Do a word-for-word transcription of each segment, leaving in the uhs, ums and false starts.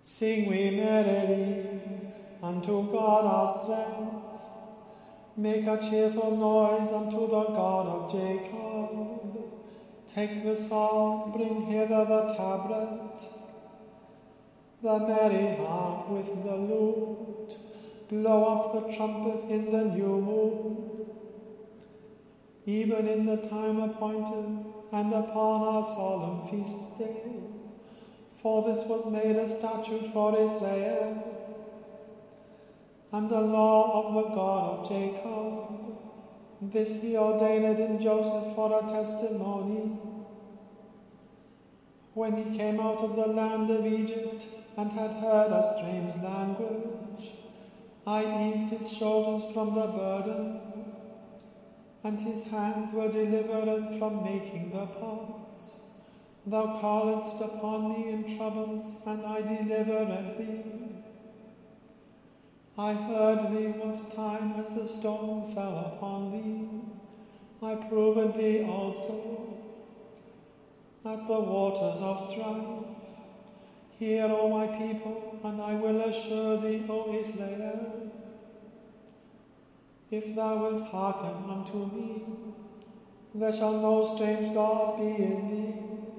Sing we merrily unto God our strength. Make a cheerful noise unto the God of Jacob. Take the psalm, bring hither the tabret, the merry harp with the lute. Blow up the trumpet in the new moon, even in the time appointed and upon our solemn feast day. For this was made a statute for Israel, and a law of the God of Jacob. This he ordained in Joseph for a testimony. When he came out of the land of Egypt and had heard a strange language, I eased his shoulders from the burden, and his hands were delivered from making the pots. Thou calledst upon me in troubles, and I delivered thee. I heard thee what time as the stone fell upon thee. I proved thee also at the waters of strife. Hear, O my people, and I will assure thee, O Israel. If thou wilt hearken unto me, there shall no strange god be in thee,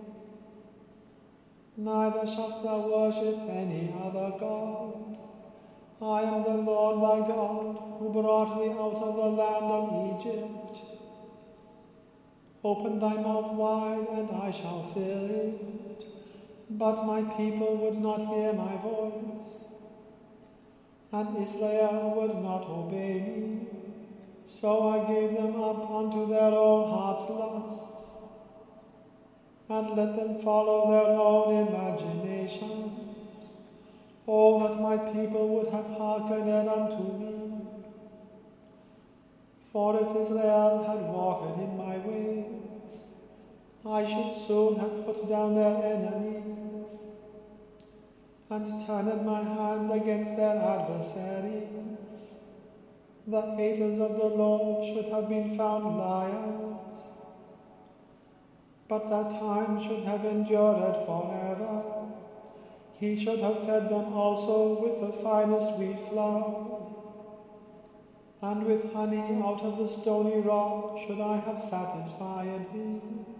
neither shalt thou worship any other god. I am the Lord thy God, who brought thee out of the land of Egypt. Open thy mouth wide, and I shall fill it. But my people would not hear my voice, and Israel would not obey me. So I gave them up unto their own heart's lusts, and let them follow their own imaginations. Oh, that my people would have hearkened unto me. For if Israel had walked in my ways, I should soon have put down their enemies, and turned my hand against their adversaries. The haters of the Lord should have been found liars, but that time should have endured forever. He should have fed them also with the finest wheat flour, and with honey out of the stony rock should I have satisfied thee.